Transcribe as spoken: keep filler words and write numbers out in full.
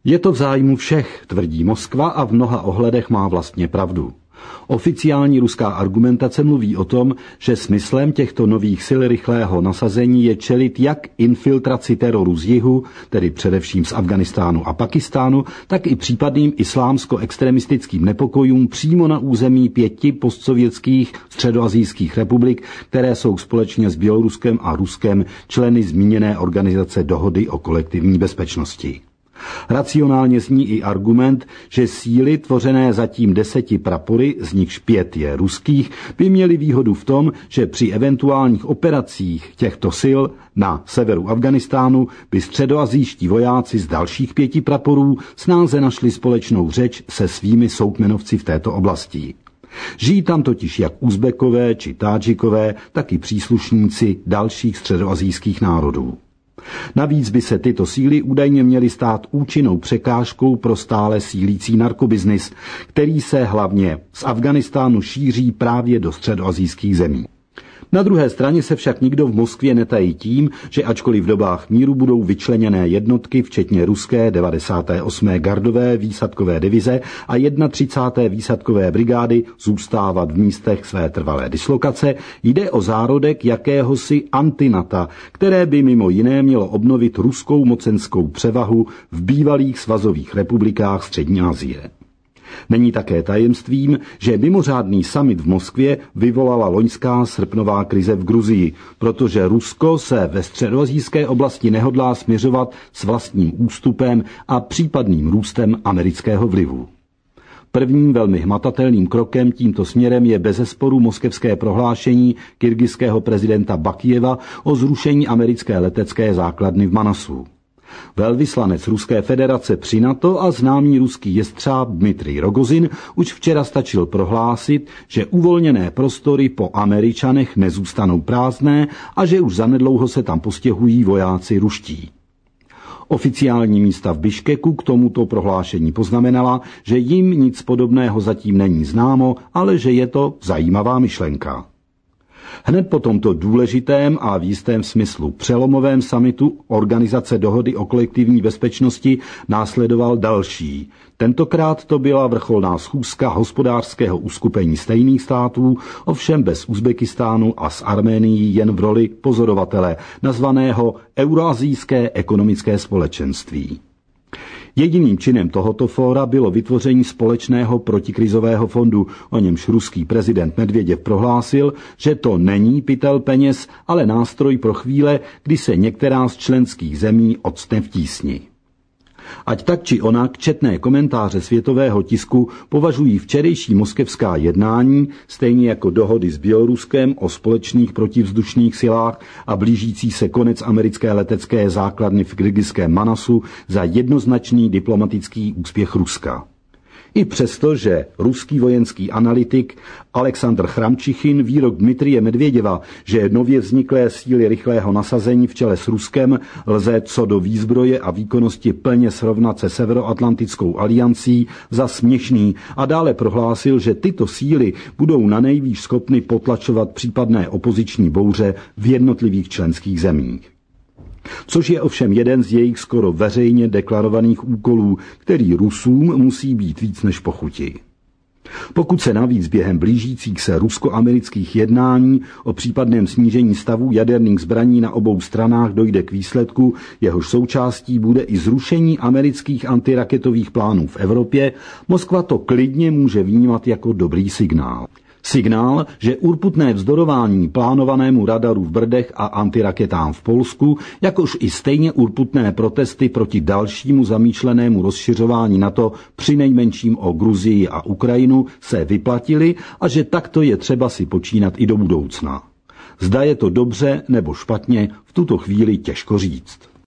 Je to v zájmu všech, tvrdí Moskva a v mnoha ohledech má vlastně pravdu. Oficiální ruská argumentace mluví o tom, že smyslem těchto nových sil rychlého nasazení je čelit jak infiltraci teroru z jihu, tedy především z Afghánistánu a Pakistánu, tak i případným islámsko-extremistickým nepokojům přímo na území pěti postsovětských středoasijských republik, které jsou společně s Běloruskem a Ruskem členy zmíněné organizace Dohody o kolektivní bezpečnosti. Racionálně zní i argument, že síly tvořené zatím deseti prapory, z nichž pět je ruských, by měly výhodu v tom, že při eventuálních operacích těchto sil na severu Afghánistánu by středoasijští vojáci z dalších pěti praporů snáze našli společnou řeč se svými soukmenovci v této oblasti. Žijí tam totiž jak Uzbekové či Tádžikové, tak i příslušníci dalších středoasijských národů. Navíc by se tyto síly údajně měly stát účinnou překážkou pro stále sílící narkobiznis, který se hlavně z Afghánistánu šíří právě do středoasijských zemí. Na druhé straně se však nikdo v Moskvě netají tím, že ačkoliv v dobách míru budou vyčleněné jednotky, včetně ruské devadesáté osmé gardové výsadkové divize a třicáté první výsadkové brigády zůstávat v místech své trvalé dislokace, jde o zárodek jakéhosi antinata, které by mimo jiné mělo obnovit ruskou mocenskou převahu v bývalých svazových republikách Střední Asie. Není také tajemstvím, že mimořádný summit v Moskvě vyvolala loňská srpnová krize v Gruzii, protože Rusko se ve středoasijské oblasti nehodlá směřovat s vlastním ústupem a případným růstem amerického vlivu. Prvním velmi hmatatelným krokem tímto směrem je bezesporu moskevské prohlášení kyrgyzského prezidenta Bakijeva o zrušení americké letecké základny v Manasu. Velvyslanec Ruské federace při NATO a známý ruský jestřáb Dmitrij Rogozin už včera stačil prohlásit, že uvolněné prostory po Američanech nezůstanou prázdné a že už zanedlouho se tam postěhují vojáci ruští. Oficiální místa v Biškeku k tomuto prohlášení poznamenala, že jim nic podobného zatím není známo, ale že je to zajímavá myšlenka. Hned po tomto důležitém a v jistém smyslu přelomovém summitu Organizace dohody o kolektivní bezpečnosti následoval další. Tentokrát to byla vrcholná schůzka hospodářského uskupení stejných států, ovšem bez Uzbekistánu a s Arménií jen v roli pozorovatele, nazvaného Euroazijské ekonomické společenství. Jediným činem tohoto fóra bylo vytvoření společného protikrizového fondu, o němž ruský prezident Medvěděv prohlásil, že to není pytel peněz, ale nástroj pro chvíle, kdy se některá z členských zemí octne v tísni. Ať tak či onak četné komentáře světového tisku považují včerejší moskevská jednání, stejně jako dohody s Běloruskem o společných protivzdušných silách a blížící se konec americké letecké základny v kyrgyzském Manasu, za jednoznačný diplomatický úspěch Ruska. I přesto, že ruský vojenský analytik Aleksandr Chramčichin výrok Dmitrije Medvěděva, že nově vzniklé síly rychlého nasazení v čele s Ruskem lze co do výzbroje a výkonnosti plně srovnat se Severoatlantickou aliancí, za směšný a dále prohlásil, že tyto síly budou nanejvýš schopny potlačovat případné opoziční bouře v jednotlivých členských zemích. Což je ovšem jeden z jejich skoro veřejně deklarovaných úkolů, který Rusům musí být víc než po chuti. Pokud se navíc během blížících se rusko-amerických jednání o případném snížení stavu jaderných zbraní na obou stranách dojde k výsledku, jehož součástí bude i zrušení amerických antiraketových plánů v Evropě, Moskva to klidně může vnímat jako dobrý signál. Signál, že urputné vzdorování plánovanému radaru v Brdech a antiraketám v Polsku, jakož i stejně urputné protesty proti dalšímu zamýšlenému rozšiřování NATO přinejmenším o Gruzii a Ukrajinu, se vyplatily a že takto je třeba si počínat i do budoucna. Zda je to dobře nebo špatně, v tuto chvíli těžko říct.